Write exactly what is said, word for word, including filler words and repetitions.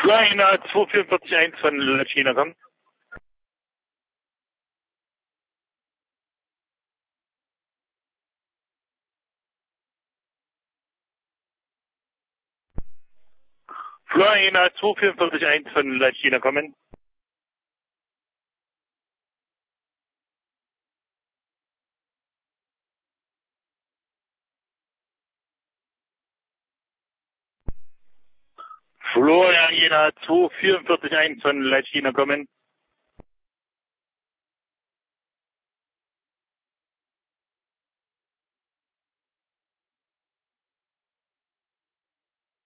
Florina zwei vier vier eins von China kommen. Florina zwei vier vier eins von China kommen. Florina zwei vier vier eins von China kommen.